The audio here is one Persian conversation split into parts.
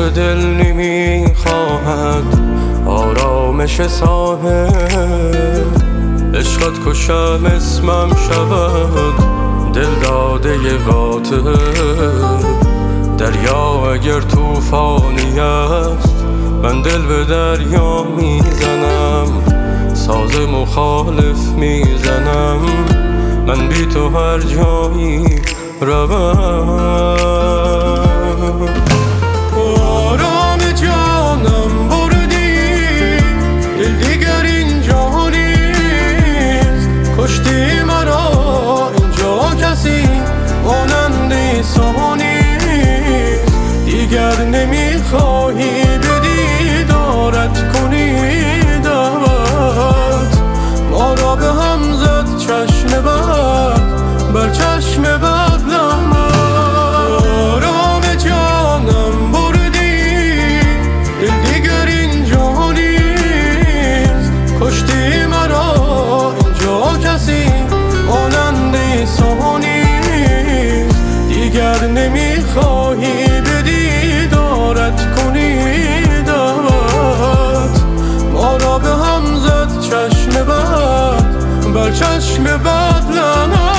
دل نمیخواهد آرامش ساحل، عشقت کشم اسمم شود دل داده قاتل. دریا اگر طوفانی است من دل به دریا میزنم، ساز مخالف میزنم، من بی تو هر جایی روم. آرام جانم بردی، دل دیگر اینجا نیست، کشتی مرا اینجا کسی مانند عیسی نیست. دیگر نمیخواهی به دیدارت کنی دعوت، ما را به هم زد چشم بد بر چشم بد لعنت. آرام جانم بردی، دل دیگر اینجا نیست، کشتی مرا اینجا کسی مانند عیسی نیست. دیگر نمیخواهی به دیدارت کنی دعوت، ما را به هم زد چشم بد بر چشم بد لعنت.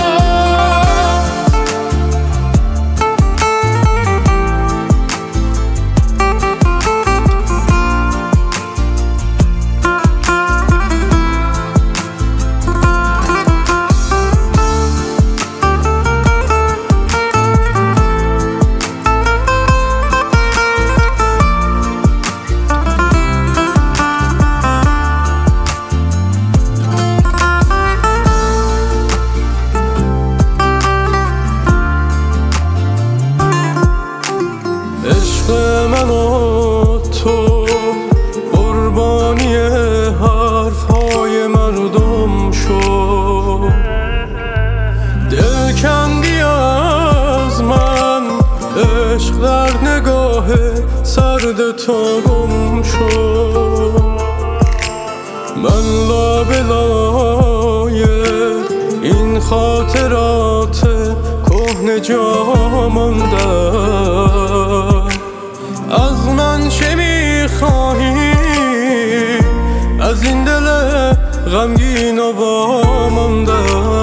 عشق من و تو قربانی حرفهای مردم شد، دل کندی از من، عشق در نگاه سرد تو گم شد. من لابلای این خاطرات کهنه جا ماندم. از من چه میخواهی از این دل غمگین و وامانده؟